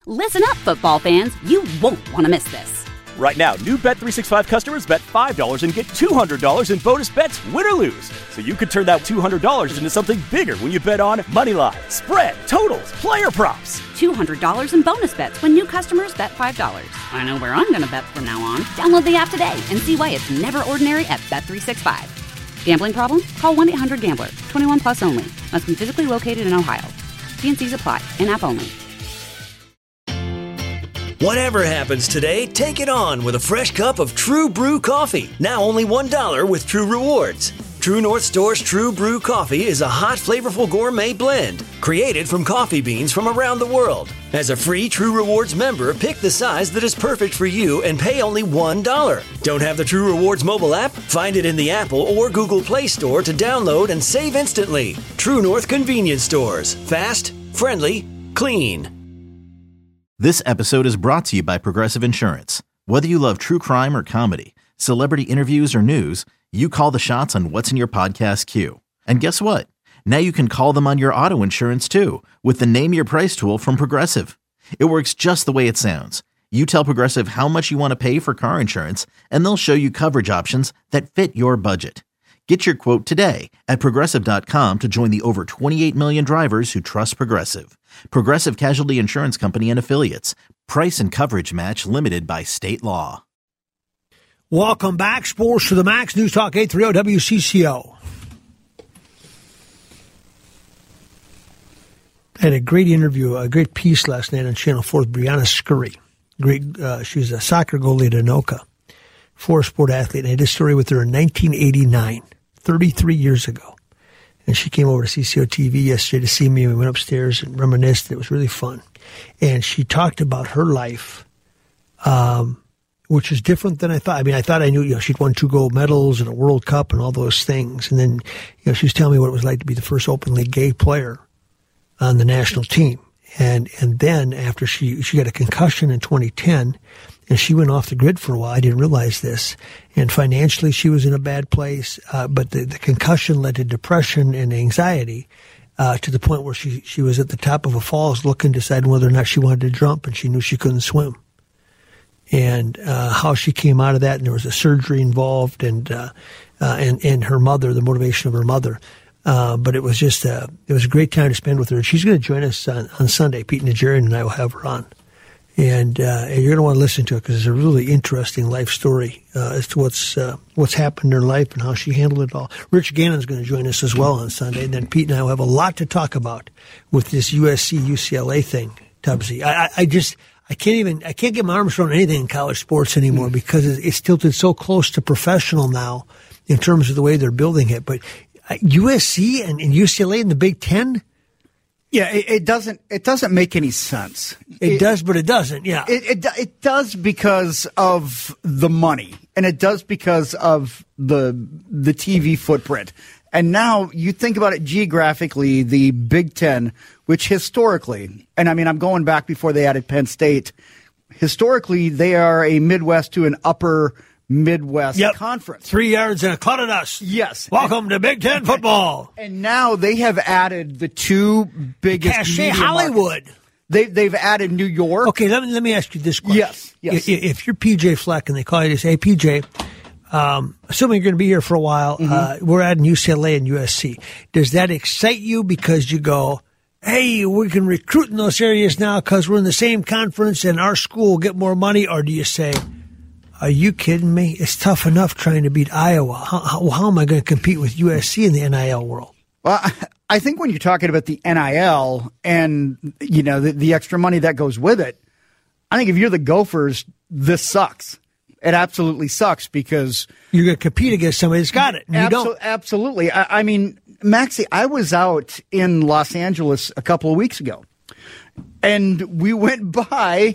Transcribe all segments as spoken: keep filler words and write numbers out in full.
Listen up, football fans. You won't want to miss this. Right now, new Bet three sixty-five customers bet five dollars and get two hundred dollars in bonus bets, win or lose. So you could turn that two hundred dollars into something bigger when you bet on money line, spread, totals, player props. two hundred dollars in bonus bets when new customers bet five dollars. I know where I'm going to bet from now on. Download the app today and see why it's never ordinary at Bet three sixty-five. Gambling problem? Call one eight hundred gambler. twenty-one plus only. Must be physically located in Ohio. T and C's apply. In-app only. Whatever happens today, take it on with a fresh cup of True Brew coffee. Now only one dollar with True Rewards. True North Store's True Brew coffee is a hot, flavorful gourmet blend created from coffee beans from around the world. As a free True Rewards member, pick the size that is perfect for you and pay only one dollar. Don't have the True Rewards mobile app? Find it in the Apple or Google Play Store to download and save instantly. True North Convenience Stores. Fast, friendly, clean. This episode is brought to you by Progressive Insurance. Whether you love true crime or comedy, celebrity interviews or news, you call the shots on what's in your podcast queue. And guess what? Now you can call them on your auto insurance too with the Name Your Price tool from Progressive. It works just the way it sounds. You tell Progressive how much you want to pay for car insurance, and they'll show you coverage options that fit your budget. Get your quote today at Progressive dot com to join the over twenty-eight million drivers who trust Progressive. Progressive Casualty Insurance Company and Affiliates. Price and coverage match limited by state law. Welcome back. Sports to the Max. News Talk eight thirty W C C O. I had a great interview, a great piece last night on Channel four with Brianna Scurry. Great, uh, she's a soccer goalie at Anoka, four-sport athlete. And I did a story with her in nineteen eighty-nine, thirty-three years ago. And she came over to C C O T V yesterday to see me. We went upstairs and reminisced. It was really fun. And she talked about her life, um, which is different than I thought. I mean, I thought I knew, you know, she'd won two gold medals and a World Cup and all those things. And then, you know, she was telling me what it was like to be the first openly gay player on the national team. And and then after she, she got a concussion in twenty ten, and she went off the grid for a while. I didn't realize this. And financially, she was in a bad place. Uh, but the, the concussion led to depression and anxiety uh, to the point where she, she was at the top of a falls looking, deciding whether or not she wanted to jump, and she knew she couldn't swim. And uh, how she came out of that, and there was a surgery involved, and uh, uh, and, and her mother, the motivation of her mother. Uh, but it was just a, it was a great time to spend with her. And she's going to join us on, on Sunday. Pete Najarian and I will have her on. And, uh, and you're going to want to listen to it because it's a really interesting life story uh, as to what's uh, what's happened in her life and how she handled it all. Rich Gannon's going to join us as well on Sunday. And then Pete and I will have a lot to talk about with this U S C U C L A thing, Tubbsy. I, I, I just, I can't even, I can't get my arms around anything in college sports anymore mm. because it's tilted so close to professional now in terms of the way they're building it. But U S C and, and U C L A in the Big Ten? Yeah, it, it doesn't. It doesn't make any sense. It, it does, but it doesn't. Yeah, it, it it does because of the money, and it does because of the the T V footprint. And now you think about it geographically, the Big Ten, which historically, and I mean, I'm going back before they added Penn State. Historically, they are a Midwest to an upper Midwest yep. conference. Three yards and a cloud of dust. Yes. Welcome and, to Big Ten football. And now they have added the two biggest Cachet Hollywood. Markets. They, they've added New York. Okay, let me, let me ask you this question. Yes, yes. If, if you're P J Fleck and they call you to say, hey, P J, um, assuming you're going to be here for a while, mm-hmm. uh, we're adding U C L A and U S C. Does that excite you because you go, hey, we can recruit in those areas now because we're in the same conference and our school will get more money? Or do you say, are you kidding me? It's tough enough trying to beat Iowa. How, how, how am I going to compete with U S C in the N I L world? Well, I think when you're talking about the N I L and, you know, the, the extra money that goes with it, I think if you're the Gophers, this sucks. It absolutely sucks because you're going to compete against somebody that's got it. And abso- you don't. Absolutely. I, I mean, Maxie, I was out in Los Angeles a couple of weeks ago, and we went by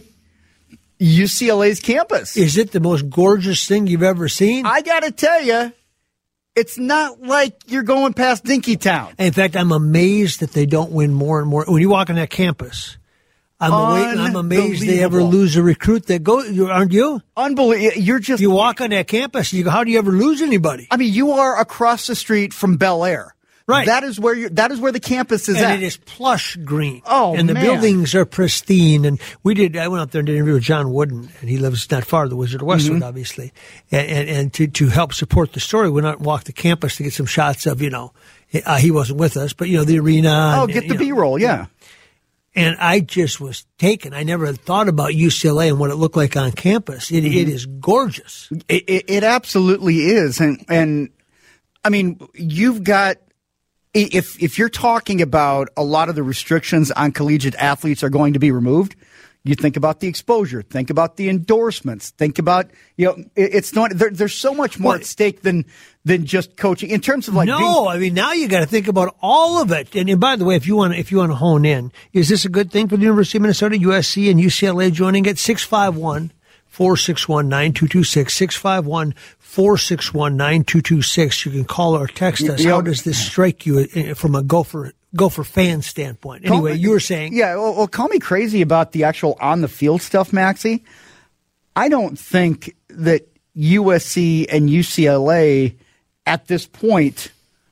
U C L A's campus. Is it the most gorgeous thing you've ever seen? I got to tell you, it's not like you're going past Dinkytown. In fact, I'm amazed that they don't win more and more. When you walk on that campus, I'm, away, I'm amazed they ever lose a recruit that go. Aren't you? Unbelievable. You're just you walk on that campus. You go, how do you ever lose anybody? I mean, you are across the street from Bel Air. Right. That is where you that is where the campus is and at. And it is plush green. Oh, And the man. buildings are pristine. And we did, I went up there and did an interview with John Wooden, and he lives not far, the Wizard of Westwood, Mm-hmm. obviously. And, and, and to, to help support the story, we went out and walked the campus to get some shots of, you know, uh, he wasn't with us, but, you know, the arena. Oh, and, get and, the you know, B-roll, yeah. And I just was taken. I never had thought about U C L A and what it looked like on campus. It, Mm-hmm. it is gorgeous. It, it, it absolutely is. And, and I mean, you've got, if, if you're talking about a lot of the restrictions on collegiate athletes are going to be removed, you think about the exposure, think about the endorsements, think about, you know, it, it's not, there, there's so much more Well, at stake than, than just coaching in terms of like, no, being, I mean now you got to think about all of it. And, and by the way, if you want, if you want to hone in, is this a good thing for the University of Minnesota, U S C, and U C L A joining it? six five one, four six one, nine two two six, six five one, four six one, nine two two six. You can call or text us. Yeah. How does this strike you uh, from a Gopher Gopher fan standpoint? Anyway, Call me- you were saying, Yeah, well, well, call me crazy about the actual on the field stuff, Maxie. I don't think that U S C and U C L A at this point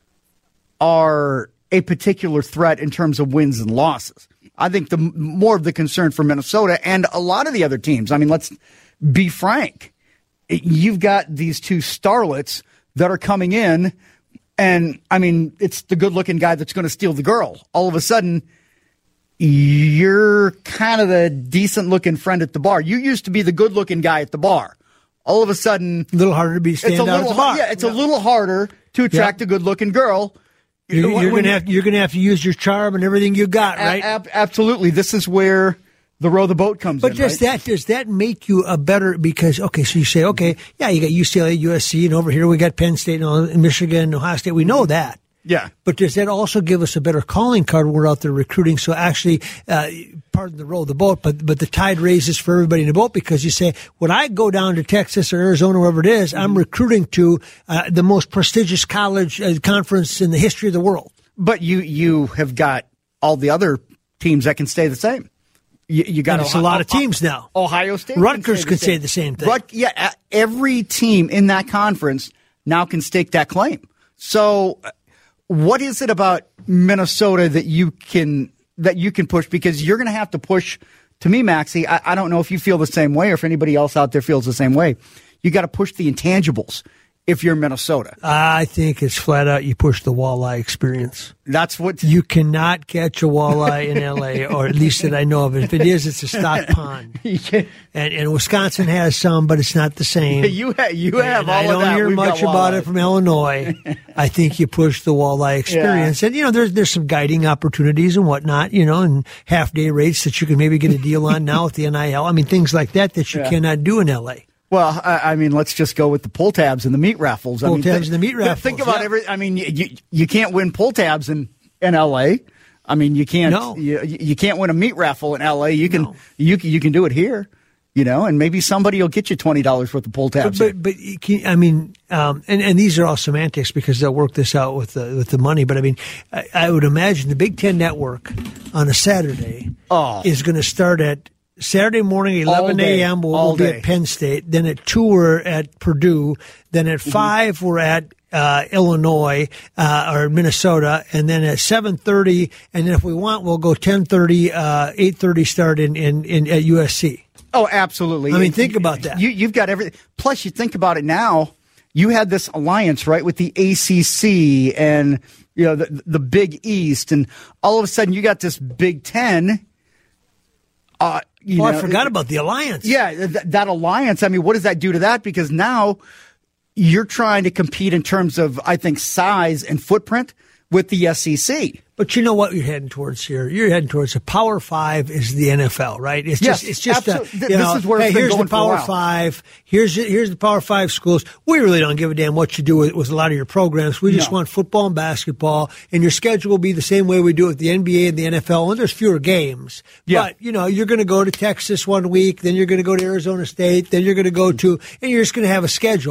are a particular threat in terms of wins and losses. I think the more of the concern for Minnesota and a lot of the other teams. I mean, let's be frank. You've got these two starlets that are coming in, and I mean, it's the good-looking guy that's going to steal the girl. All of a sudden, you're kind of the decent-looking friend at the bar. You used to be the good-looking guy at the bar. All of a sudden, a little harder to be stand it's a out little at the bar. har- yeah, it's a little harder to attract Yeah. a good-looking girl. You're, When- you're when gonna have you're gonna have to use your charm and everything you got, a- right? ab- absolutely. This is where the row the boat comes But in. does right? that does that make you a better? Because okay, so you say okay, yeah, you got U C L A, U S C, and over here we got Penn State and all- and Michigan, and Ohio State. We know that. Yeah. But does that also give us a better calling card when we're out there recruiting? So actually, uh, pardon the row of the boat, but but the tide raises for everybody in the boat because you say, when I go down to Texas or Arizona, wherever it is, I'm recruiting to uh, the most prestigious college uh, conference in the history of the world. But you you have got all the other teams that can stay the same. You, you got And it's a lot of teams now. Ohio State, Rutgers can say the same thing. Rut, yeah, uh, every team in that conference now can stake that claim. So, uh, what is it about Minnesota that you can that you can push? Because you're going to have to push. To me, Maxie, I, I don't know if you feel the same way or if anybody else out there feels the same way. You got to push the intangibles if you're Minnesota. I think it's flat out you push the walleye experience. That's what You cannot catch a walleye in L A, or at least that I know of. If it is, it's a stock pond. you can- And, and Wisconsin has some, but it's not the same. You have, you have and all I of don't that. hear We've much got about walleye. it from Illinois. I think you push the walleye experience. And, you know, there's there's some guiding opportunities and whatnot, you know, and half-day rates that you can maybe get a deal on now with the N I L. I mean, things like that that you Yeah. cannot do in L A. Well, I, I mean, let's just go with the pull tabs and the meat raffles. I Pull mean, tabs and the meat th- raffles, Think about yeah. every. I mean, you, you you can't win pull tabs in, in L A. I mean, you can't. No. You, you can't win a meat raffle in L A. You can No. you can- you can do it here, you know, and maybe somebody will get you twenty dollars worth of pull tabs. But, but you can, I mean, um, and, and these are all semantics because they'll work this out with the with the money. But I mean, I, I would imagine the Big Ten Network on a Saturday Oh. is going to start at Saturday morning, eleven day. a.m. We'll, All we'll be day. at Penn State. Then at two, we're at Purdue. Then Mm-hmm. at five, we're at uh, Illinois uh, or Minnesota. And then at seven thirty, and then if we want, we'll go ten thirty, uh, eight thirty start in, in, in at U S C. Oh, absolutely. I mean, think about that. You, you've got everything. Plus, you think about it now. You had this alliance, right, with the A C C and you know the the Big East, and all of a sudden you got this Big Ten. Uh, you Oh, know, I forgot about the alliance. Yeah, th- that alliance. I mean, what does that do to that? Because now you're trying to compete in terms of, I think, size and footprint with the S E C. But you know what you're heading towards here? You're heading towards a Power Five is the N F L, right? It's Yes, just, it's just, a, absolutely. you This know, is where hey, it's been here's going the for a Power while. Five. Here's here's the Power Five schools. We really don't give a damn what you do with, with a lot of your programs. We just No. want football and basketball, and your schedule will be the same way we do with the N B A and the N F L. And there's fewer games, Yeah. but you know, you're going to go to Texas one week, then you're going to go to Arizona State, then you're going to go to, and you're just going to have a schedule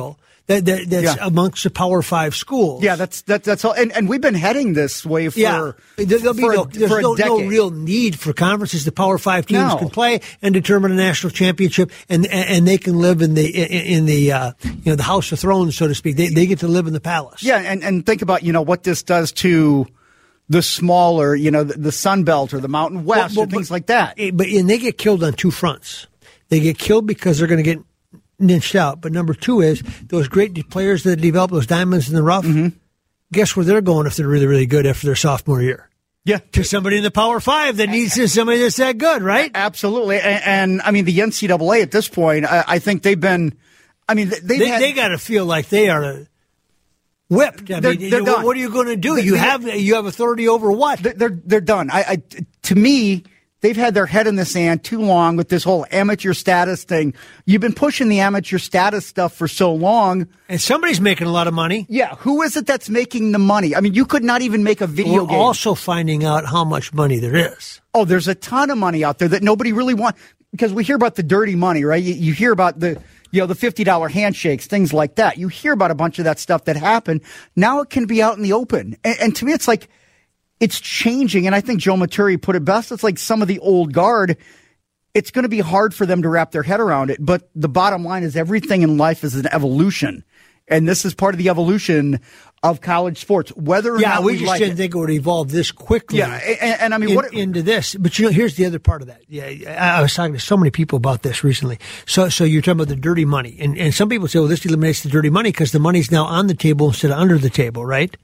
that, that that's Yeah. amongst the Power Five schools. Yeah, that's that, that's all. And, and we've been heading this way for, yeah. There, there'll be for, no, a, there's for a no, no decade. real need for conferences. The Power Five teams No. can play and determine a national championship, and and, and they can live in the in, in the uh, you know the House of Thrones, so to speak. They they get to live in the palace. Yeah, and, and think about, you know, what this does to the smaller, you know, the, the Sun Belt or the Mountain West Well, or well, things but- like that. But and they get killed on two fronts. They get killed because they're going to get niched out. But number two is those great players that develop those diamonds in the rough. Mm-hmm. Guess where they're going if they're really, really good after their sophomore year? Yeah. To somebody in the Power Five that needs somebody that's that good, right? Absolutely. And, and I mean, the N C double A at this point, I, I think they've been, I mean, they've They, had, they got to feel like they are whipped. I They're- mean, they're you- done. what are you going to do? They- You they- have you have authority over what? they're, they're, they're done. I, I, to me, they've had their head in the sand too long with this whole amateur status thing. You've been pushing the amateur status stuff for so long. And somebody's making a lot of money. Yeah, who is it that's making the money? I mean, you could not even make a video We're game. also finding out how much money there is. Oh, there's a ton of money out there that nobody really wants, because we hear about the dirty money, right? You, you hear about the, you know, the fifty dollar handshakes, things like that. You hear about a bunch of that stuff that happened. Now it can be out in the open. And, and to me, it's like, it's changing. And I think Joe Maturi put it best. It's like some of the old guard. It's going to be hard for them to wrap their head around it. But the bottom line is everything in life is an evolution. And this is part of the evolution of college sports, whether or Yeah, not we we, just like didn't it. think it would evolve this quickly. Yeah, and, and I mean, in- what into this, but you know, here's the other part of that. Yeah, I, I was talking to so many people about this recently. So, so you're talking about the dirty money, and and some people say, well, this eliminates the dirty money because the money's now on the table instead of under the table, right?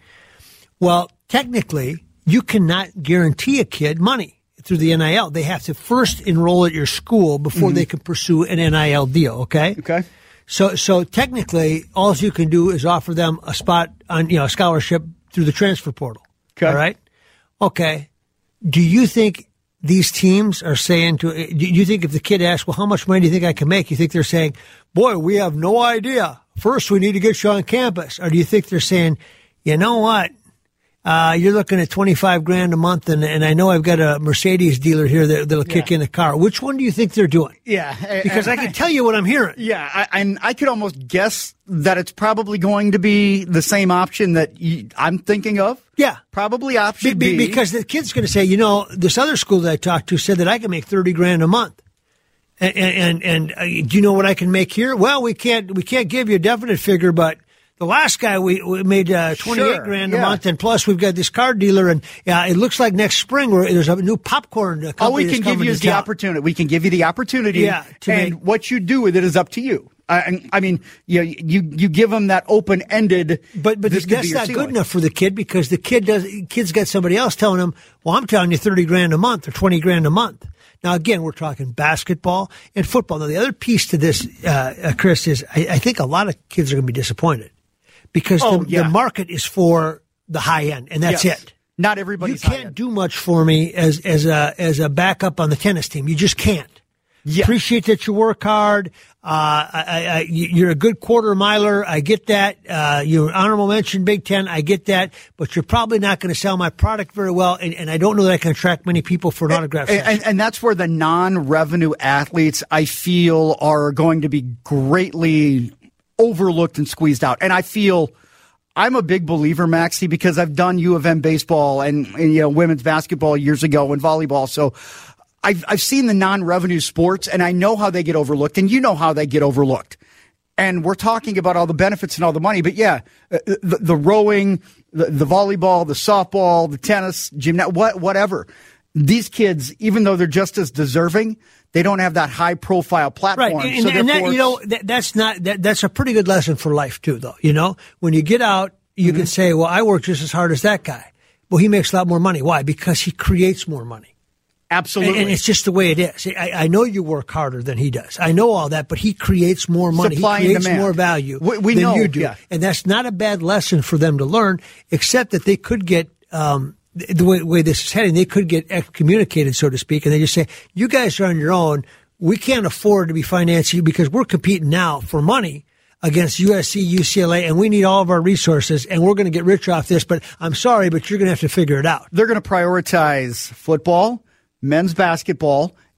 Well, technically, you cannot guarantee a kid money through the N I L. They have to first enroll at your school before Mm-hmm. they can pursue an N I L deal. Okay. Okay. So, so technically, all you can do is offer them a spot on, you know, a scholarship through the transfer portal. Okay. All right. Okay. Do you think these teams are saying to, do you think if the kid asks, well, how much money do you think I can make? You think they're saying, boy, we have no idea. First, we need to get you on campus. Or do you think they're saying, you know what? Uh, you're looking at twenty-five grand a month, and, and I know I've got a Mercedes dealer here that, that'll kick in the car. Which one do you think they're doing? Yeah. Because I can tell you what I'm hearing. Yeah, I, and I could almost guess that it's probably going to be the same option that you, I'm thinking of. Yeah. Probably option Be- be- B. because the kid's going to say, you know, this other school that I talked to said that I can make thirty grand a month. And, and, and uh, do you know what I can make here? Well, we can't, we can't give you a definite figure, but the last guy we, we made uh, twenty-eight Sure, grand a yeah. month, and plus we've got this car dealer, and uh, it looks like next spring where there's a new popcorn company. All we that's can give coming you to is the town. opportunity. We can give you the opportunity. Yeah, to and make- what you do with it is up to you. Uh, and, I mean, you, know, you you give them that open-ended. But but this could be that's your not ceiling. good enough for the kid because the kid does kid's got somebody else telling him, well, I'm telling you thirty grand a month or twenty grand a month. Now again, we're talking basketball and football. Now the other piece to this, uh, uh, Chris, is I, I think a lot of kids are going to be disappointed because Oh, the, yeah. the market is for the high end, and that's Yes. it. Not You everybody's can't high-end. do much for me as as a as a backup on the tennis team. You just can't. Yeah. Appreciate that you work hard. Uh, I, I, I, you're a good quarter miler. I get that. Uh, you're honorable mention Big Ten. I get that. But you're probably not going to sell my product very well. And, and I don't know that I can attract many people for an autograph And, session. and, and that's where the non-revenue athletes, I feel, are going to be greatly overlooked and squeezed out. And I feel I'm a big believer, Maxie, because I've done U of M baseball and, and you know women's basketball years ago and volleyball. So I've I've seen the non-revenue sports, and I know how they get overlooked, and you know how they get overlooked. And we're talking about all the benefits and all the money, but yeah, the, the rowing, the, the volleyball, the softball, the tennis, gymnast, what, whatever. These kids, even though they're just as deserving, they don't have that high-profile platform. Right, and, so and that, therefore- you know that, that's not that, that's a pretty good lesson for life too, though. You know, when you get out, you Mm-hmm. can say, "Well, I work just as hard as that guy." Well, he makes a lot more money. Why? Because he creates more money. absolutely. And, and it's just the way it is. I, I know you work harder than he does. I know all that, but he creates more money. Supply he and creates demand. more value We- we than know, you do. yeah. And that's not a bad lesson for them to learn, except that they could get, um, the way, way this is heading, they could get excommunicated, so to speak, and they just say, you guys are on your own. We can't afford to be financing you because we're competing now for money against U S C, U C L A, and we need all of our resources, and we're going to get rich off this, but I'm sorry, but you're going to have to figure it out. They're going to prioritize football, men's basketball,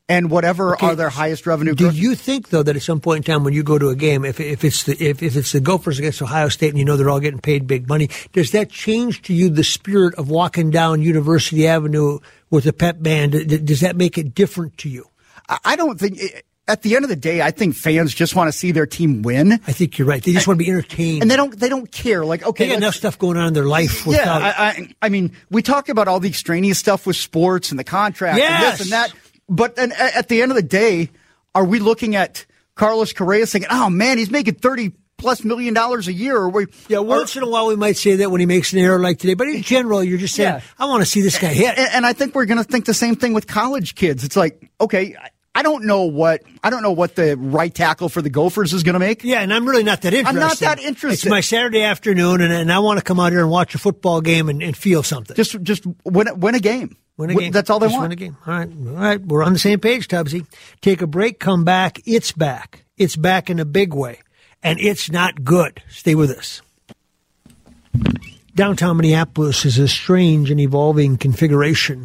and whatever Okay. are their highest revenue. Do growth. you think, though, that at some point in time when you go to a game, if if it's the if, if it's the Gophers against Ohio State and you know they're all getting paid big money, does that change to you the spirit of walking down University Avenue with a pep band? D- Does that make it different to you? I I don't think. At the end of the day, I think fans just want to see their team win, I think you're right. They just want to be entertained. and they don't. They don't care. Like, okay, They got let's- enough stuff going on in their life without. Yeah, I, I, I mean, we talk about all the extraneous stuff with sports and the contract and Yes. this and that, but then a- at the end of the day, are we looking at Carlos Correa saying, "Oh man, he's making thirty plus million dollars a year"? Or we, yeah, once in a while we might say that when he makes an error like today, but in general, you're just saying, Yeah. I want to see this guy hit. and, and I think we're going to think the same thing with college kids. It's like, okay, I- I don't know what I don't know what the right tackle for the Gophers is going to make. Yeah, and I'm really not that interested. I'm not that interested. It's my Saturday afternoon, and, and I want to come out here and watch a football game and, and feel something. Just just win win a game. Win a Win- game. That's all they Just want. Win a game. All right. All right. We're on the same page, Tubbsy. Take a break, come back. It's back. It's back in a big way. And it's not good. Stay with us. Downtown Minneapolis is a strange and evolving configuration.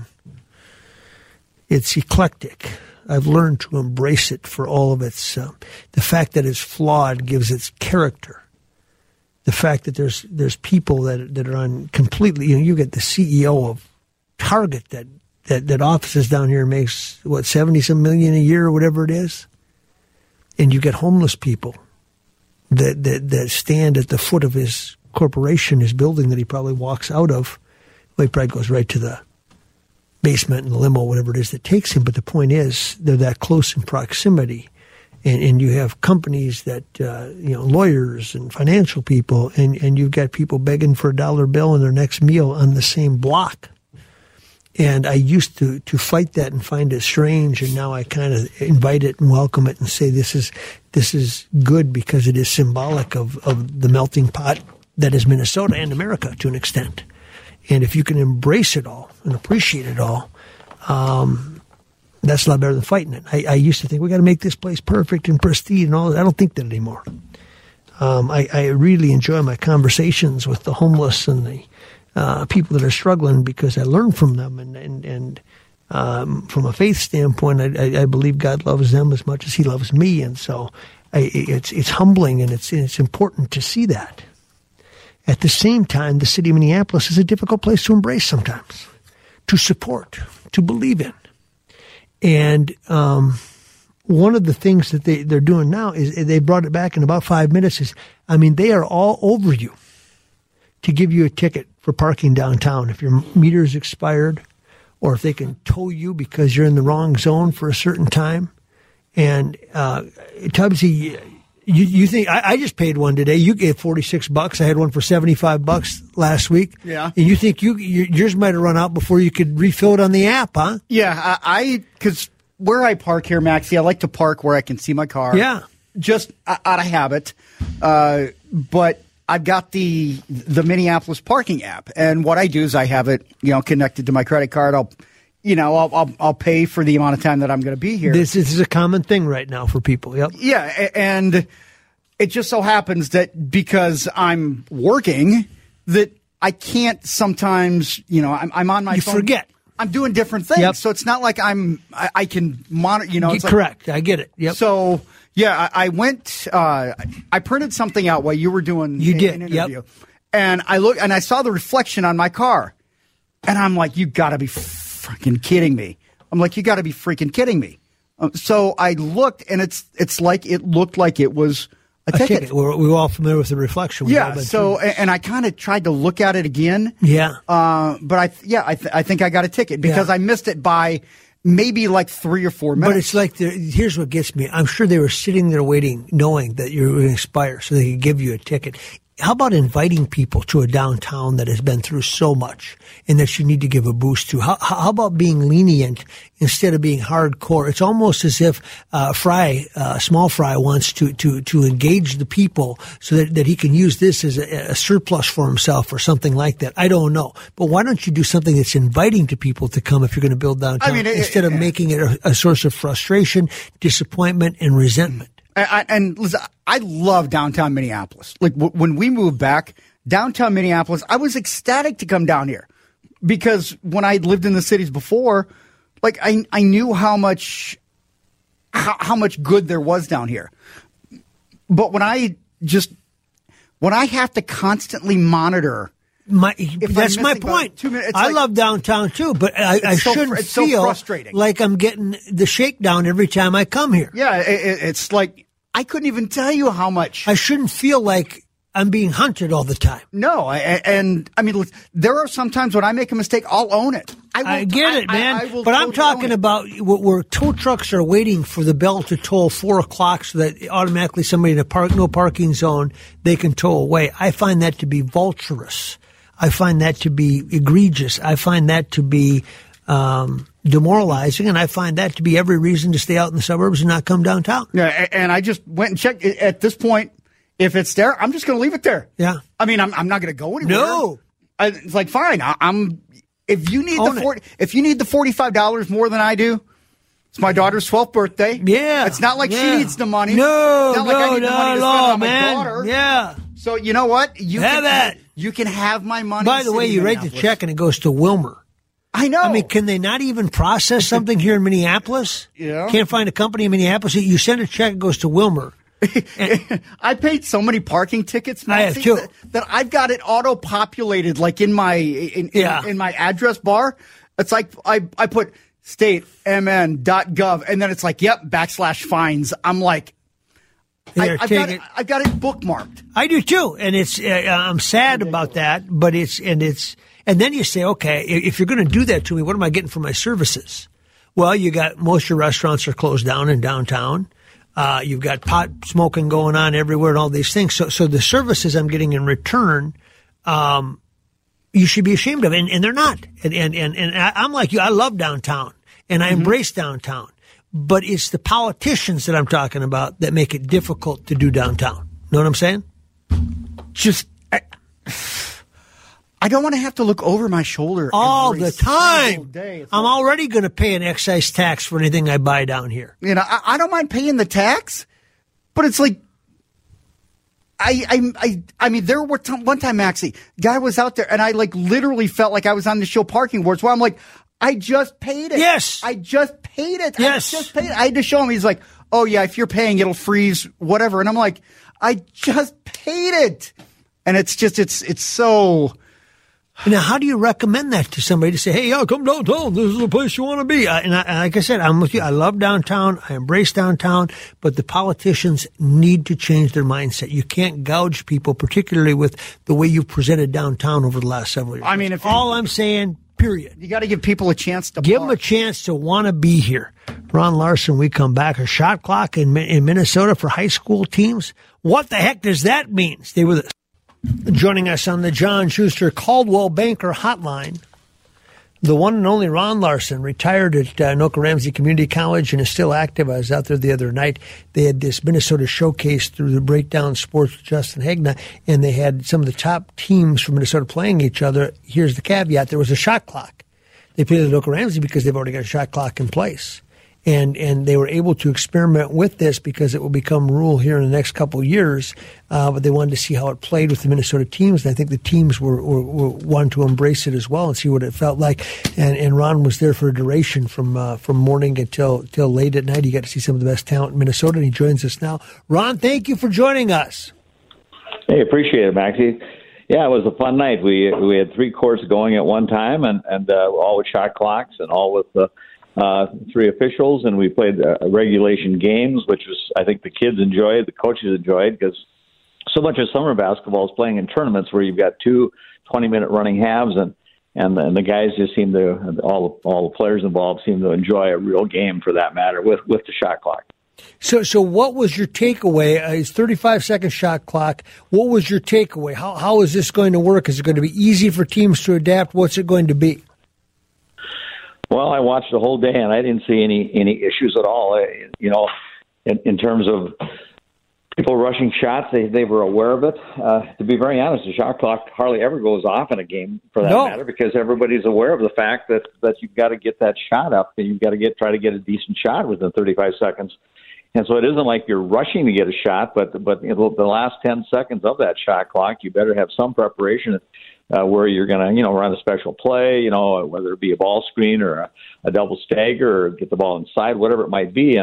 It's eclectic. I've learned to embrace it for all of its, uh, the fact that it's flawed gives its character. The fact that there's there's people that that are on completely, you know, you get the C E O of Target that, that, that offices down here makes, what, seventy some million a year or whatever it is. And you get homeless people that, that, that stand at the foot of his corporation, his building that he probably walks out of. Well, he probably goes right to the basement in the limo, whatever it is that takes him. But the point is, they're that close in proximity. And, and you have companies that, uh, you know, lawyers and financial people, and, and you've got people begging for a dollar bill in their next meal on the same block. And I used to, to fight that and find it strange, and now I kind of invite it and welcome it and say this is this is good because it is symbolic of, of the melting pot that is Minnesota and America to an extent. And if you can embrace it all and appreciate it all, um, that's a lot better than fighting it. I, I used to think we got to make this place perfect and pristine and all that. I don't think that anymore. Um, I, I really enjoy my conversations with the homeless and the uh, people that are struggling because I learn from them. And, and, and um, from a faith standpoint, I, I, I believe God loves them as much as He loves me. And so I, it's it's humbling, and it's it's important to see that. At the same time, the city of Minneapolis is a difficult place to embrace sometimes, to support, to believe in. And um, one of the things that they, they're doing now is they brought it back in about five minutes is, I mean, they are all over you to give you a ticket for parking downtown. If your meter is expired or if they can tow you because you're in the wrong zone for a certain time. And uh, Tubbsy, you, you think, I, I just paid one today. You gave forty-six bucks. I had one for seventy-five bucks last week. Yeah. And you think you, you yours might have run out before you could refill it on the app, huh? Yeah, I because where I park here, Maxie, I like to park where I can see my car. Yeah. Just out of habit. Uh, but I've got the the Minneapolis parking app, and what I do is I have it, you know, connected to my credit card. I'll, you know, I'll I'll, I'll pay for the amount of time that I'm going to be here. This, this is a common thing right now for people. Yep. Yeah, a- and it just so happens that because I'm working, that I can't sometimes, you know, I'm, I'm on my You phone. forget. I'm doing different things, Yep. so it's not like I'm I, I can monitor. You know, it's like- Correct. I get it. Yep. So yeah, I, I went. Uh, I printed something out while you were doing You a- did, an yep. interview, and I look and I saw the reflection on my car, and I'm like, you got to be freaking kidding me! I'm like, you got to be freaking kidding me! Uh, so I looked, and it's it's like it looked like it was a, a ticket. ticket. We're, we're all familiar with the reflection. We've all Yeah. been So through. and and I kind of tried to look at it again. Yeah. Uh, but I th- yeah I th- I think I got a ticket because Yeah. I missed it by maybe like three or four minutes. But it's like, the, here's what gets me. I'm sure they were sitting there waiting, knowing that you're going to expire so they could give you a ticket. How about inviting people to a downtown that has been through so much and that you need to give a boost to? How, how about being lenient instead of being hardcore? It's almost as if uh, Fry, uh, Small Fry, wants to, to, to engage the people so that, that he can use this as a, a surplus for himself or something like that. I don't know. But why don't you do something that's inviting to people to come if you're going to build downtown I mean, it- instead of it- making it a, a source of frustration, disappointment, and resentment? I, I, and listen, I love downtown Minneapolis. Like w- when we moved back, downtown Minneapolis, I was ecstatic to come down here because when I lived in the cities before, like I, I knew how much how, how much good there was down here. But when I just when I have to constantly monitor. My, that's my point. Minutes, I like, love downtown too, but I, I so, shouldn't it's feel so frustrating. like I'm getting the shakedown every time I come here. Yeah, it, it's like I couldn't even tell you how much. I shouldn't feel like I'm being hunted all the time. No, I, and I mean, there are some times when I make a mistake, I'll own it. I, will, I get it, I, man. I, I will but I'm totally talking about where tow trucks are waiting for the bell to toll four o'clock so that automatically somebody in a park, no parking zone, they can tow away. I find that to be vulturous. I find that to be egregious. I find that to be um, demoralizing, and I find that to be every reason to stay out in the suburbs and not come downtown. Yeah, and I just went and checked. At this point, if it's there, I'm just going to leave it there. Yeah. I mean, I'm I'm not going to go anywhere. No. I, it's like fine. I, I'm if you need Own the it. forty, if you need the forty-five dollars more than I do. It's my daughter's twelfth birthday. Yeah. It's not like yeah. she needs the money. No, it's not no, like I need no, the money to no, spend on man. my daughter. Yeah. So you know what? You Have can that. You can have my money. By the way, sitting you in write the Minneapolis. check and it goes to Wilmer. I know. I mean, can they not even process something here in Minneapolis? Yeah. Can't find a company in Minneapolis. You send a check, it goes to Wilmer. And I paid so many parking tickets, I have Maxie, too. that, that I've got it auto populated, like in my in, in, Yeah. in my address bar. It's like I I put state m n dot gov, and then it's like, yep, backslash fines. I'm like, Here, I, I've take got it. it. I've got it bookmarked. I do too, and it's uh, I'm sad about that, but it's and it's and then you say, okay, if if you're going to do that to me, what am I getting for my services? Well, you got most of your restaurants are closed down in downtown. Uh, you've got pot smoking going on everywhere and all these things. So, so the services I'm getting in return, um, you should be ashamed of, and, and they're not. And and and, and I, I'm like you. I love downtown, and I mm-hmm. embrace downtown. But it's the politicians that I'm talking about that make it difficult to do downtown. Know what I'm saying? Just, I, I don't want to have to look over my shoulder all every the time. Day. I'm like, already going to pay an excise tax for anything I buy down here. You know, I, I don't mind paying the tax, but it's like, I, I, I, I mean, there were t- one time, Maxie, guy was out there, and I like literally felt like I was on the show Parking Wars, where I'm like, I just paid it. Yes. I just paid it. Yes. I just paid it. I had to show him. He's like, oh, yeah, if you're paying, it'll freeze, whatever. And I'm like, I just paid it. And it's just, it's, it's so. Now, how do you recommend that to somebody to say, hey, yeah, come downtown. This is the place you want to be. I, and I, like I said, I'm with you. I love downtown. I embrace downtown. But the politicians need to change their mindset. You can't gouge people, particularly with the way you've presented downtown over the last several years. I mean, if all I'm saying, period. You got to give people a chance to Give park. them a chance to want to be here. Ron Larson, we come back. A shot clock in, in Minnesota for high school teams. What the heck does that mean? Stay with us. Joining us on the John Schuster Caldwell Banker Hotline, the one and only Ron Larson, retired at uh, Anoka Ramsey Community College and is still active. I was out there the other night. They had this Minnesota showcase through the Breakdown Sports with Justin Hagna, and they had some of the top teams from Minnesota playing each other. Here's the caveat. There was a shot clock. They played at Anoka Ramsey because they've already got a shot clock in place. And and they were able to experiment with this because it will become rule here in the next couple of years. Uh, but they wanted to see how it played with the Minnesota teams. And I think the teams were, were, were wanted to embrace it as well and see what it felt like. And and Ron was there for a duration from uh, from morning until till late at night. You got to see some of the best talent in Minnesota, and he joins us now. Ron, thank you for joining us. Hey, appreciate it, Maxie. Yeah, it was a fun night. We we had three courts going at one time, and and uh, all with shot clocks and all with the. Uh, three officials, and we played uh, regulation games, which was, I think the kids enjoyed, the coaches enjoyed, because so much of summer basketball is playing in tournaments where you've got two twenty-minute running halves, and and, and the guys just seem to, all all the players involved seem to enjoy a real game for that matter with, with the shot clock. So, so what was your takeaway? Uh, it's thirty-five second shot clock. What was your takeaway? How how is this going to work? Is it going to be easy for teams to adapt? What's it going to be? Well, I watched the whole day, and I didn't see any any issues at all. I, you know, in, in terms of people rushing shots, they they were aware of it. Uh, to be very honest, the shot clock hardly ever goes off in a game, for that no. matter, because everybody's aware of the fact that, that you've got to get that shot up, and you've got to get try to get a decent shot within thirty-five seconds. And so it isn't like you're rushing to get a shot, but but you know, the last ten seconds of that shot clock, you better have some preparation. Uh, where you're going to, you know, run a special play, you know, whether it be a ball screen or a, a double stagger or get the ball inside, whatever it might be. And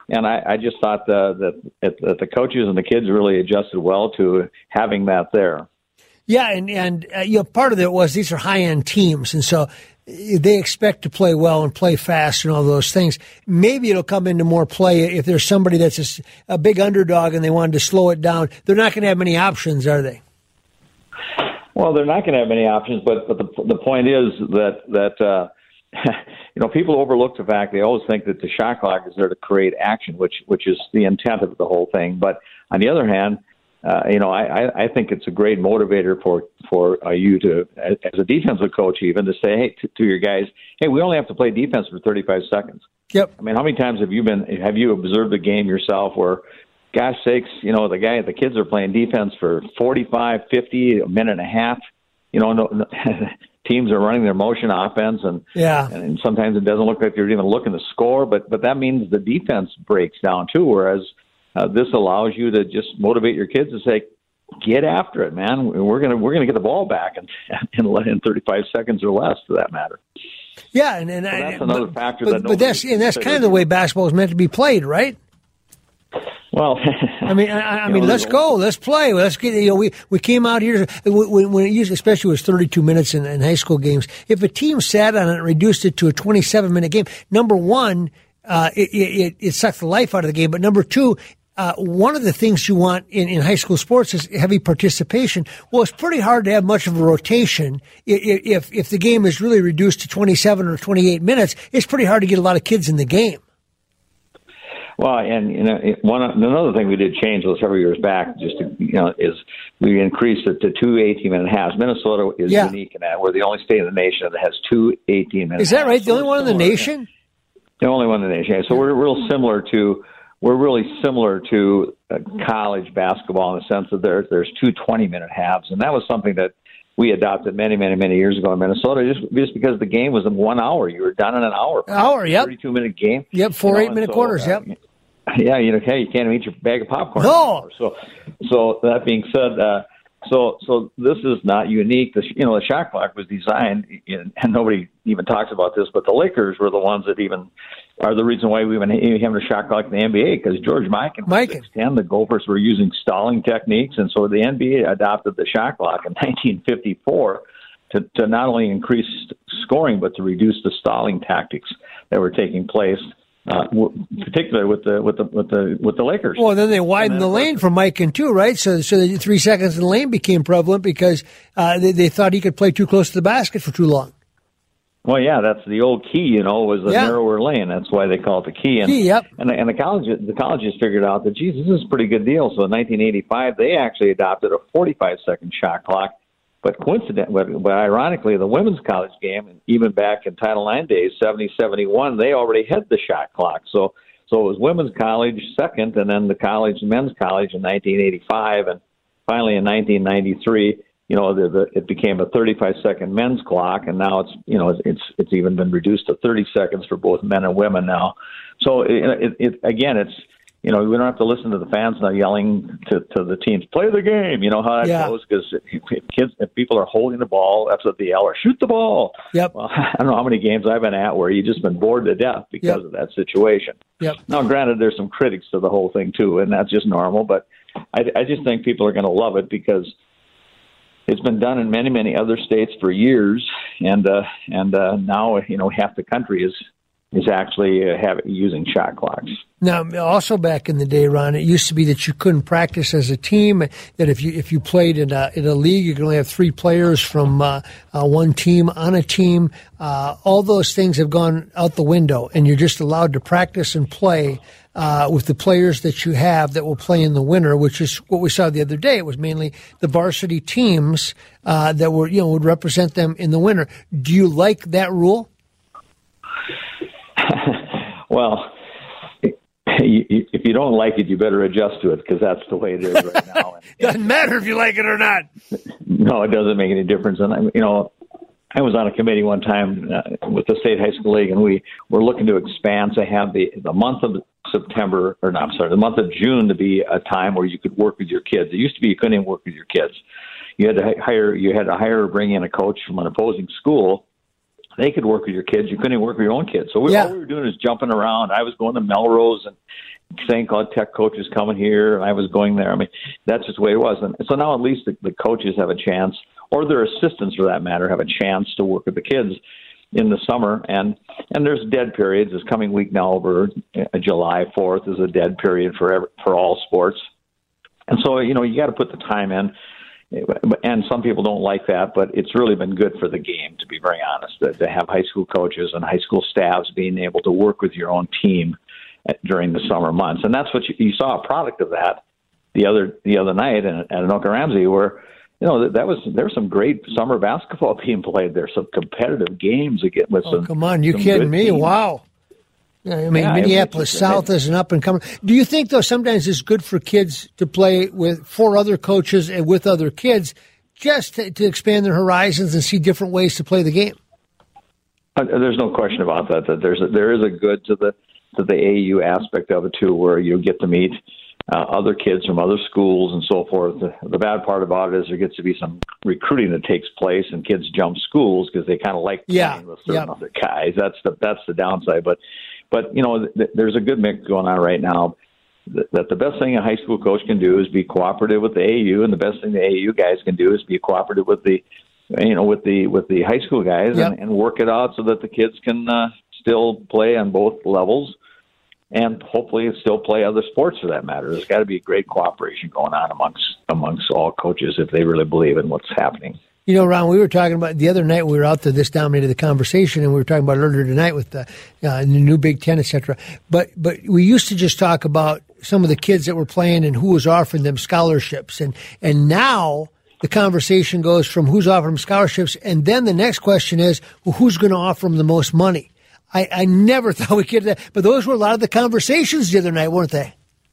and I, I just thought the, that, that the coaches and the kids really adjusted well to having that there. Yeah, and and uh, you know, part of it was these are high end teams, and so they expect to play well and play fast and all those things. Maybe it'll come into more play if there's somebody that's a, a big underdog and they wanted to slow it down. They're not going to have many options, are they? Well, they're not going to have many options, but but the the point is that that uh, you know, people overlook the fact they always think that the shot clock is there to create action, which which is the intent of the whole thing. But on the other hand, uh, you know, I, I think it's a great motivator for for uh, you to, as a defensive coach, even to say, hey, to, to your guys, hey, we only have to play defense for thirty-five seconds. Yep. I mean, how many times have you been have you observed a game yourself where, gosh sakes, you know, the guy, the kids are playing defense for forty-five, fifty, a minute and a half. You know, no, no, teams are running their motion offense, and yeah, and sometimes it doesn't look like they're even looking to score. But but that means the defense breaks down too. Whereas uh, this allows you to just motivate your kids to say, get after it, man. We're gonna we're gonna get the ball back in in, in thirty-five seconds or less, for that matter. Yeah, and, and so that's I, another but, factor. But, that but that's and that's kind of the way basketball is meant to be played, right? Well, I mean, I, I mean, know, let's go, let's play, let's get. You know, we we came out here when, when it used, especially when it was thirty-two minutes in, in high school games. If a team sat on it and reduced it to a twenty-seven minute game, number one, uh, it, it it sucked the life out of the game. But number two, uh, one of the things you want in, in high school sports is heavy participation. Well, it's pretty hard to have much of a rotation if if the game is really reduced to twenty-seven or twenty-eight minutes. It's pretty hard to get a lot of kids in the game. Well, and you know, one another thing we did change was several years back, just to, you know, is we increased it to two eighteen-minute halves. Minnesota is yeah. unique in that we're the only state in the nation that has two eighteen-minute. Is that halves. right? The so only one in the nation? The only one in the nation. So we're real similar to we're really similar to uh, college basketball in the sense that there there's two twenty-minute halves, and that was something that we adopted many, many, many years ago in Minnesota, just just because the game was in one hour. You were done in an hour. An hour, yep. thirty-two minute game. Yep, four you know, eight-minute so, quarters, uh, yep. Yeah, you know, hey, you can't even eat your bag of popcorn. No. So, so that being said, uh, so so this is not unique. The you know the shot clock was designed, and nobody even talks about this, but the Lakers were the ones that even are the reason why we even having a shot clock in the N B A, because George Mikan was six ten. The Gophers were using stalling techniques, and so the N B A adopted the shot clock in nineteen fifty-four to to not only increase scoring but to reduce the stalling tactics that were taking place. Uh, particularly with the with the with the with the Lakers. Well, then they widened the lane for Mikan too, right? So, so the three seconds in the lane became prevalent because uh, they, they thought he could play too close to the basket for too long. Well, yeah, that's the old key. You know, was the yeah. narrower lane. That's why they call it the key. And key, yep. and the, and the college the colleges figured out that geez, this is a pretty good deal. So in nineteen eighty-five, they actually adopted a forty-five second shot clock. But coincidentally, but, but ironically, the women's college game, and even back in Title nine days, seventy seventy-one, they already had the shot clock. So so it was women's college second, and then the college, men's college in nineteen eighty-five, and finally in nineteen ninety-three, you know, the, the, it became a thirty-five second men's clock, and now it's you know it's it's, it's even been reduced to thirty seconds for both men and women now. So it, it, it again, it's. You know, we don't have to listen to the fans now yelling to, to the teams, play the game. You know how that yeah. goes, because if kids, if people are holding the ball, that's what they yell, or shoot the ball. Yep. Well, I don't know how many games I've been at where you've just been bored to death because yep. of that situation. Yep. Now, granted, there's some critics to the whole thing too, and that's just normal. But I, I just think people are going to love it because it's been done in many, many other states for years, and uh, and uh, now you know half the country is. is actually uh, have, using shot clocks. Now, also back in the day, Ron, it used to be that you couldn't practice as a team, that if you if you played in a, in a league, you could only have three players from uh, uh, one team on a team. Uh, all those things have gone out the window, and you're just allowed to practice and play uh, with the players that you have that will play in the winter, which is what we saw the other day. It was mainly the varsity teams uh, that were, you know, would represent them in the winter. Do you like that rule? Well, if you don't like it, you better adjust to it because that's the way it is right now. And, doesn't matter if you like it or not. No, it doesn't make any difference. And, you know, I was on a committee one time uh, with the State High School League, and we were looking to expand to have the, the month of September, or no, I'm sorry, the month of June to be a time where you could work with your kids. It used to be you couldn't even work with your kids. You had to hire, you had to hire or bring in a coach from an opposing school. They could work with your kids. You couldn't even work with your own kids. So we, yeah. all we were doing is jumping around. I was going to Melrose and, Saint Cloud Tech coaches coming here, and I was going there. I mean, that's just the way it was. And so now at least the, the coaches have a chance, or their assistants for that matter, have a chance to work with the kids in the summer. And and there's dead periods. This coming week now over uh, July fourth is a dead period for every, for all sports. And so, you know, you got to put the time in. And some people don't like that, but it's really been good for the game, to be very honest, to, to have high school coaches and high school staffs being able to work with your own team at, during the summer months. And that's what you, you saw a product of that the other the other night at, at Anoka Ramsey, where, you know, that, that was there was some great summer basketball being played there, some competitive games again with oh, some. Come on, you kidding me? Teams. Wow. I mean, yeah, Minneapolis just, South is an up and coming. Do you think, though, sometimes it's good for kids to play with for other coaches and with other kids, just to, to expand their horizons and see different ways to play the game? Uh, there's no question about that. That there's a, there is a good to the to the A A U aspect of it too, where you get to meet uh, other kids from other schools and so forth. The, the bad part about it is there gets to be some recruiting that takes place, and kids jump schools because they kind of like yeah. playing with certain yeah. other guys. That's the that's the downside, but. But, you know, th- there's a good mix going on right now th- that the best thing a high school coach can do is be cooperative with the A A U, and the best thing the A A U guys can do is be cooperative with the, you know, with the with the high school guys yep. and, and work it out so that the kids can uh, still play on both levels and hopefully still play other sports for that matter. There's got to be great cooperation going on amongst amongst all coaches if they really believe in what's happening. You know, Ron, we were talking about the other night, we were out there, this dominated the conversation, and we were talking about earlier tonight with the, uh, the new Big Ten, et cetera. But, but we used to just talk about some of the kids that were playing and who was offering them scholarships. And, and now the conversation goes from who's offering them scholarships, and then the next question is, well, who's going to offer them the most money? I, I never thought we'd get to that. But those were a lot of the conversations the other night, weren't they?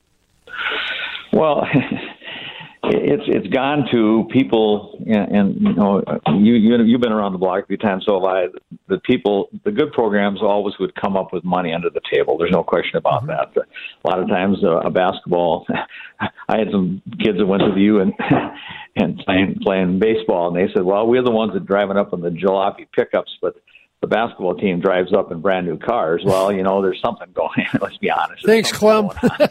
Well, it's it's gone to people, and, and you know, you, you you've been around the block a few times, so have I. The people, the good programs always would come up with money under the table. There's no question about mm-hmm. that. But a lot of times, uh, a basketball. I had some kids that went to the U and and playing playing baseball, and they said, "Well, we're the ones that driving up in the jalopy pickups, but the basketball team drives up in brand new cars." Well, you know, there's something going on. Let's be honest. Thanks, Clem.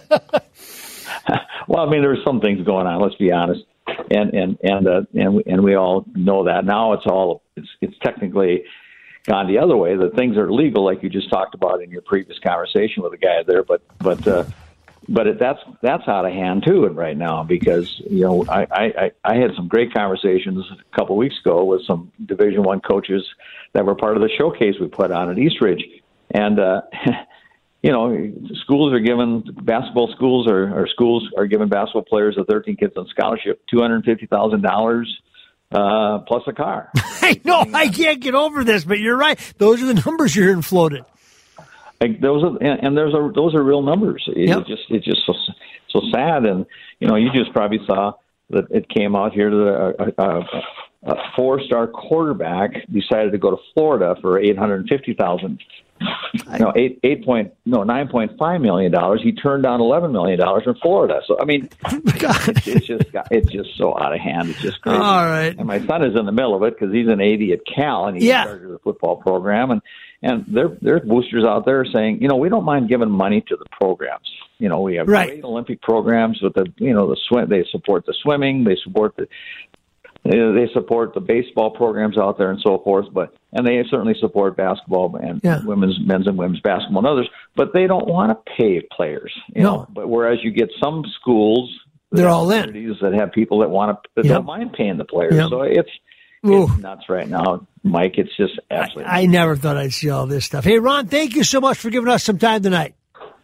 Well, I mean, there's some things going on. Let's be honest, and and and uh, and we, and we all know that. Now it's all it's it's technically gone the other way. That things are legal, like you just talked about in your previous conversation with the guy there. But but uh, but it, that's that's out of hand too right now, because you know I, I, I had some great conversations a couple of weeks ago with some Division One coaches that were part of the showcase we put on at Eastridge, and. Uh, You know, schools are giving basketball schools or, or schools are giving basketball players of thirteen kids on scholarship two hundred fifty thousand dollars uh, plus a car. I know I can't get over this, but you're right. Those are the numbers you're hearing floated. Like those are, and, and those are those are real numbers. It, yep. it just it's just so so sad, and you know, you just probably saw that it came out here that a, a, a four-star quarterback decided to go to Florida for eight hundred fifty thousand dollars. No, eight eight point no nine point five million dollars. He turned down eleven million dollars from Florida. So I mean, it's, it's just it's just so out of hand. It's just crazy. All right. And my son is in the middle of it because he's an A D at Cal and he's yeah. in charge of the football program. And and there there's boosters out there saying, you know, we don't mind giving money to the programs. You know, we have right. great Olympic programs with the you know the swim. They support the swimming. They support the. They support the baseball programs out there and so forth, but and they certainly support basketball and yeah. women's, men's and women's basketball and others. But they don't want to pay players, you no. know. But whereas you get some schools, they're all in. That have people that want to that yep. don't mind paying the players. Yep. So it's it's nuts right now, Mike. It's just absolutely. I, I never thought I'd see all this stuff. Hey, Ron, thank you so much for giving us some time tonight.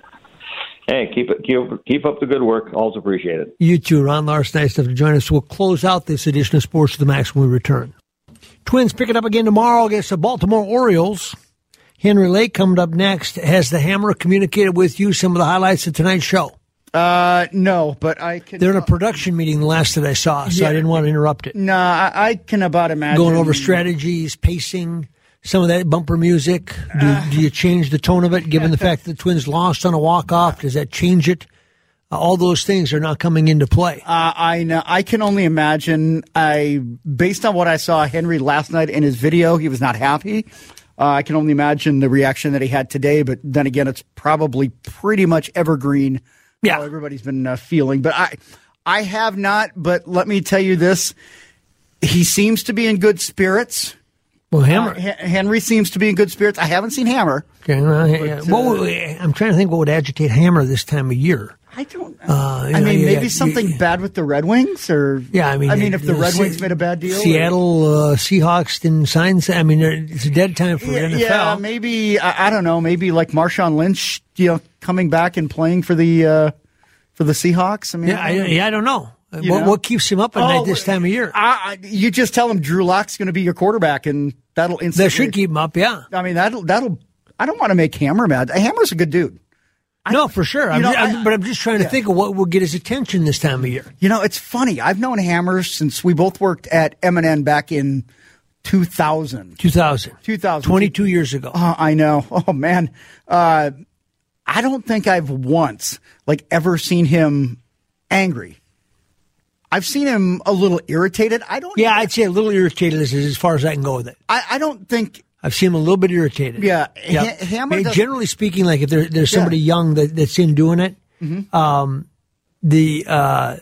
Hey, keep it, keep, keep up the good work. Always appreciate it. You too, Ron. Lars, nice enough to join us. We'll close out this edition of Sports to the Max when we return. Twins pick it up again tomorrow against the Baltimore Orioles. Henry Lake coming up next. Has the Hammer communicated with you some of the highlights of tonight's show? Uh, no, but I can. They're in a production meeting, the last that I saw, so yeah. I didn't want to interrupt it. No, I, I can about imagine. Going over strategies, pacing, some of that bumper music. Do, uh, do you change the tone of it, given the fact that the Twins lost on a walk-off? Does that change it? Uh, all those things are not coming into play. Uh, I know. I can only imagine. I, based on what I saw Henry last night in his video, he was not happy Uh, I can only imagine the reaction that he had today, but then again, it's probably pretty much evergreen. Yeah, how everybody's been uh, feeling. But I, I have not. But let me tell you this: he seems to be in good spirits. Well, Hammer uh, H- Henry seems to be in good spirits. I haven't seen Hammer. Okay, well, but, what uh, would, I'm trying to think what would agitate Hammer this time of year. I don't. Uh, I know, mean, you maybe got- something you- bad with the Red Wings, or Yeah, I mean, I mean, if the uh, Red Se- Wings made a bad deal, or- Seattle uh, Seahawks didn't sign. I mean, it's a dead time for Yeah, the N F L. yeah, maybe I, I don't know. Maybe like Marshawn Lynch, you know, coming back and playing for the uh, for the Seahawks. I mean, Yeah, I, yeah, I don't know. What, You know? what keeps him up at Oh, night this time of year? I, I, you just tell him Drew Lock's going to be your quarterback, and that'll instantly. That should keep him up. Yeah. I mean, that'll that'll. I don't want to make Hammer mad. Hammer's a good dude. No, for sure. I'm know, ju- I'm- I- but I'm just trying to yeah. think of what will get his attention this time of year. You know, it's funny. I've known Hammer since we both worked at M and N back in two thousand. two thousand. two thousand. twenty-two years ago. Oh, I know. Oh man, uh, I don't think I've once like ever seen him angry. I've seen him a little irritated. I don't. Yeah, I'd say a little irritated is as far as I can go with it. I, I don't think. I've seen him a little bit irritated. Yeah, Yeah. Ha- Hammer Hey, does- generally speaking, like if there, there's Yeah. somebody young that, that's in doing it, Mm-hmm. um, the uh,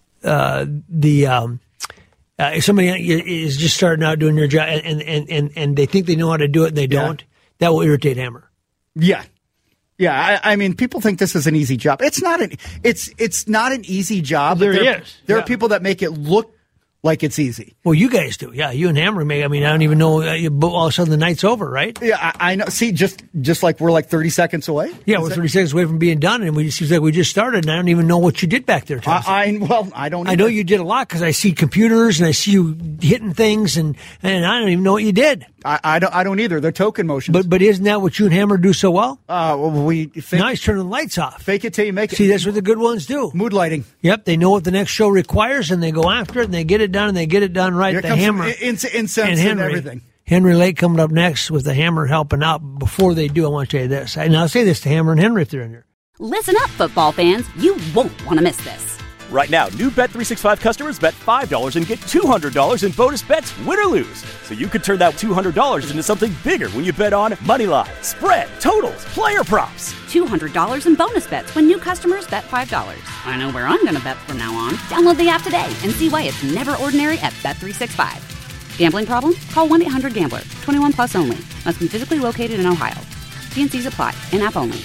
uh, the um, uh, if somebody is just starting out doing their job and, and, and, and they think they know how to do it and they Yeah. don't, that will irritate Hammer. Yeah. Yeah, I, I mean, people think this is an easy job. It's not an. It's it's not an easy job. but There there, is. There Yeah. are people that make it look like it's easy. Well, you guys do, yeah. You and Hammer make. I mean, I don't even know. Uh, you- all of a sudden, the night's over, right? Yeah, I, I know. See, just just like we're like thirty seconds away. Yeah, Is we're that- thirty seconds away from being done, and we it seems like we just started. And I don't even know what you did back there, Tom. I, I well, I don't. I know either. you did a lot because I see computers and I see you hitting things, and, and I don't even know what you did. I, I don't. I don't either. They're token motions. But but isn't that what you and Hammer do so well? uh, well, we fake, Now he's turning the lights off. fake it till you make it. See, that's what the good ones do. Mood lighting. Yep, they know what the next show requires, and they go after it, and they get it done, and they get it done right. Here the comes Hammer some in- in- incense and Henry, everything. Henry Lake coming up next with the Hammer helping out. Before they do, I want to tell you this. And I'll say this to Hammer and Henry if they're in here. Listen up, football fans. You won't want to miss this. Right now, new Bet three sixty-five customers bet five dollars and get two hundred dollars in bonus bets, win or lose. So you could turn that two hundred dollars into something bigger when you bet on money line, spread, totals, player props. two hundred dollars in bonus bets when new customers bet five dollars. I know where I'm going to bet from now on. Download the app today and see why it's never ordinary at Bet three sixty-five. Gambling problem? Call one eight hundred gambler. twenty-one plus only. Must be physically located in Ohio. T and C's apply. In-app only.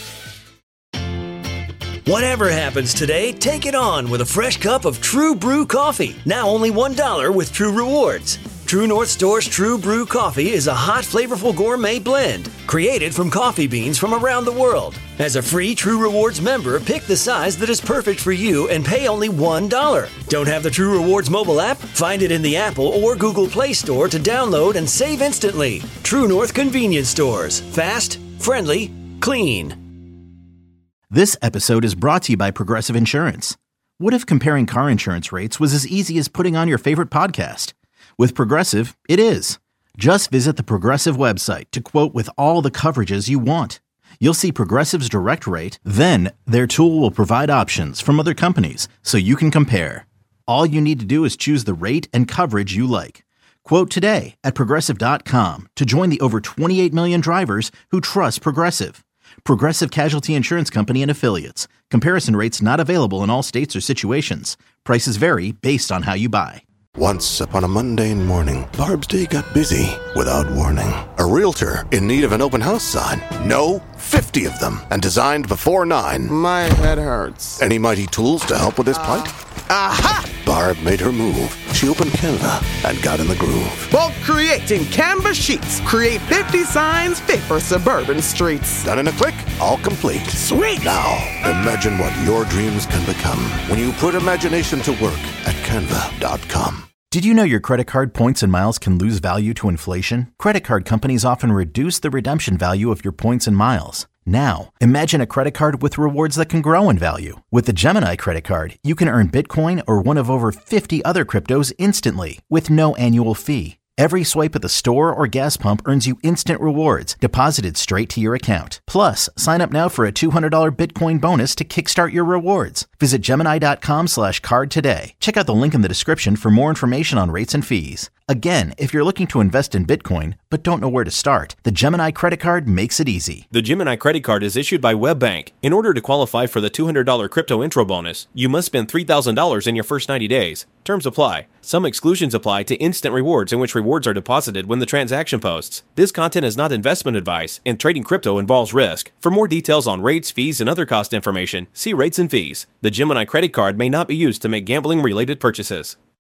Whatever happens today, take it on with a fresh cup of True Brew coffee. Now only one dollar with True Rewards. True North Store's True Brew coffee is a hot, flavorful gourmet blend created from coffee beans from around the world. As a free True Rewards member, pick the size that is perfect for you and pay only one dollar. Don't have the True Rewards mobile app? Find it in the Apple or Google Play Store to download and save instantly. True North Convenience Stores. Fast, friendly, clean. This episode is brought to you by Progressive Insurance. What if comparing car insurance rates was as easy as putting on your favorite podcast? With Progressive, it is. Just visit the Progressive website to quote with all the coverages you want. You'll see Progressive's direct rate, then their tool will provide options from other companies so you can compare. All you need to do is choose the rate and coverage you like. Quote today at Progressive dot com to join the over twenty-eight million drivers who trust Progressive. Progressive Casualty Insurance Company and Affiliates. Comparison rates not available in all states or situations. Prices vary based on how you buy. Once upon a mundane morning, Barb's day got busy without warning. A realtor in need of an open house sign. No, fifty of them, and designed before nine. My head hurts. Any mighty tools to help with this plight? Aha! Barb made her move. She opened Canva and got in the groove. Bulk creating Canva sheets. Create fifty signs fit for suburban streets. Done in a click, all complete. Sweet! Now, imagine what your dreams can become when you put imagination to work at canva dot com. Did you know your credit card points and miles can lose value to inflation? Credit card companies often reduce the redemption value of your points and miles. Now, imagine a credit card with rewards that can grow in value. With the Gemini credit card, you can earn Bitcoin or one of over fifty other cryptos instantly with no annual fee. Every swipe at the store or gas pump earns you instant rewards deposited straight to your account. Plus, sign up now for a two hundred dollars Bitcoin bonus to kickstart your rewards. Visit Gemini dot com slash card today. Check out the link in the description for more information on rates and fees. Again, if you're looking to invest in Bitcoin but don't know where to start, the Gemini Credit Card makes it easy. The Gemini Credit Card is issued by WebBank. In order to qualify for the two hundred dollars crypto intro bonus, you must spend three thousand dollars in your first ninety days. Terms apply. Some exclusions apply to instant rewards in which rewards are deposited when the transaction posts. This content is not investment advice, and trading crypto involves risk. For more details on rates, fees, and other cost information, see rates and fees. The Gemini Credit Card may not be used to make gambling-related purchases.